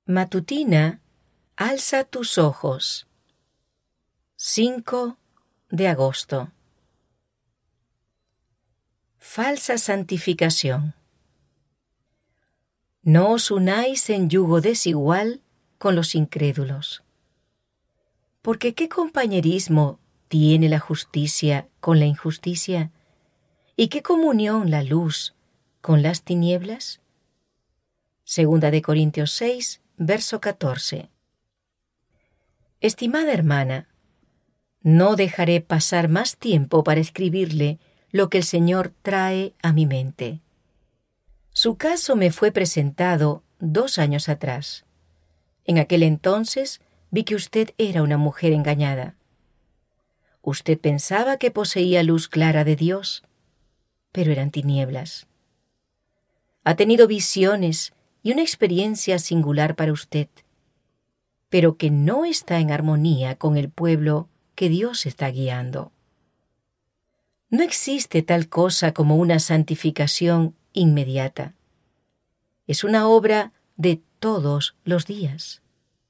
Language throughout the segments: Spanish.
Matutina, alza tus ojos. 5 de agosto. Falsa santificación. No os unáis en yugo desigual con los incrédulos. Porque ¿qué compañerismo tiene la justicia con la injusticia? ¿Y qué comunión la luz con las tinieblas? Segunda de Corintios 6, verso 14. Estimada hermana, no dejaré pasar más tiempo para escribirle lo que el Señor trae a mi mente. Su caso me fue presentado 2 años atrás. En aquel entonces vi que usted era una mujer engañada. Usted pensaba que poseía luz clara de Dios, pero eran tinieblas. Ha tenido visiones y una experiencia singular para usted, pero que no está en armonía con el pueblo que Dios está guiando. No existe tal cosa como una santificación inmediata. Es una obra de todos los días.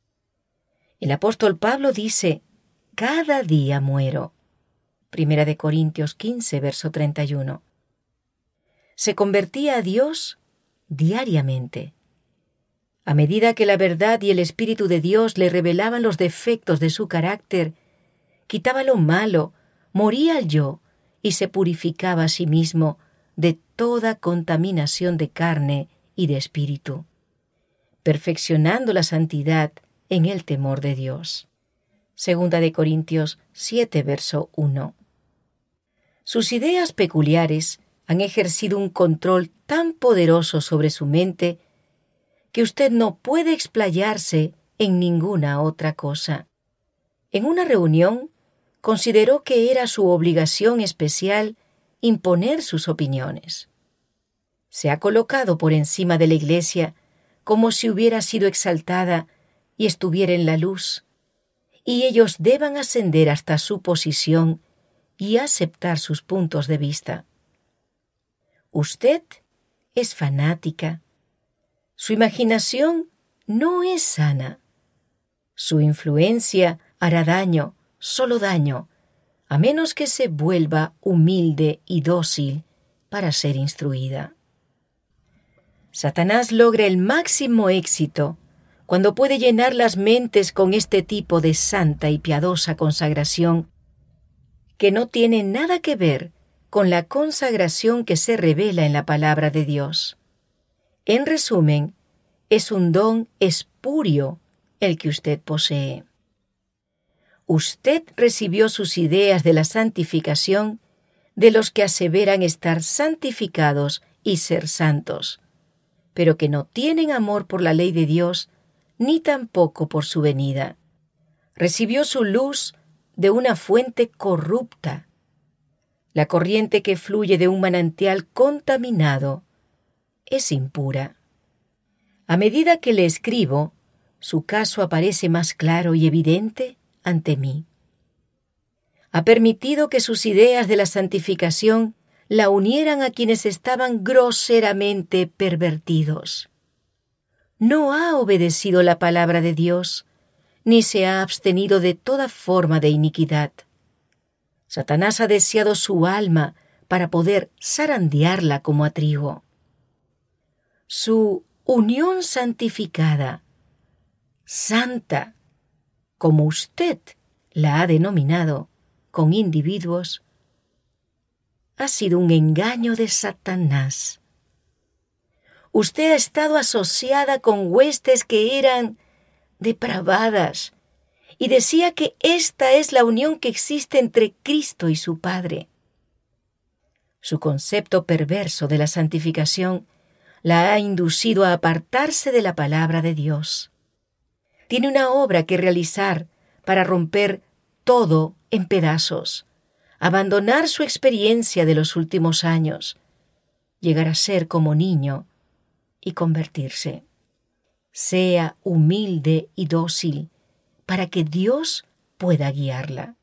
El apóstol Pablo dice, cada día muero. Primera de Corintios 15, verso 31. Se convertía a Dios diariamente. A medida que la verdad y el Espíritu de Dios le revelaban los defectos de su carácter, quitaba lo malo, moría al yo y se purificaba a sí mismo de toda contaminación de carne y de espíritu, perfeccionando la santidad en el temor de Dios. Segunda de Corintios 7, verso 1. Sus ideas peculiares han ejercido un control tan poderoso sobre su mente que usted no puede explayarse en ninguna otra cosa. En una reunión, consideró que era su obligación especial imponer sus opiniones. Se ha colocado por encima de la iglesia como si hubiera sido exaltada y estuviera en la luz, y ellos deban ascender hasta su posición y aceptar sus puntos de vista. Usted es fanática. Su imaginación no es sana. Su influencia hará daño, solo daño, a menos que se vuelva humilde y dócil para ser instruida. Satanás logra el máximo éxito cuando puede llenar las mentes con este tipo de santa y piadosa consagración que no tiene nada que ver con la consagración que se revela en la palabra de Dios. En resumen, es un don espurio el que usted posee. Usted recibió sus ideas de la santificación de los que aseveran estar santificados y ser santos, pero que no tienen amor por la ley de Dios ni tampoco por su venida. Recibió su luz de una fuente corrupta. La corriente que fluye de un manantial contaminado es impura. A medida que le escribo, su caso aparece más claro y evidente ante mí. Ha permitido que sus ideas de la santificación la unieran a quienes estaban groseramente pervertidos. No ha obedecido la palabra de Dios, ni se ha abstenido de toda forma de iniquidad. Satanás ha deseado su alma para poder zarandearla como a trigo. Su unión santificada, santa, como usted la ha denominado, con individuos, ha sido un engaño de Satanás. Usted ha estado asociada con huestes que eran depravadas y decía que esta es la unión que existe entre Cristo y su Padre. Su concepto perverso de la santificación la ha inducido a apartarse de la palabra de Dios. Tiene una obra que realizar para romper todo en pedazos, abandonar su experiencia de los últimos años, llegar a ser como niño y convertirse. Sea humilde y dócil para que Dios pueda guiarla.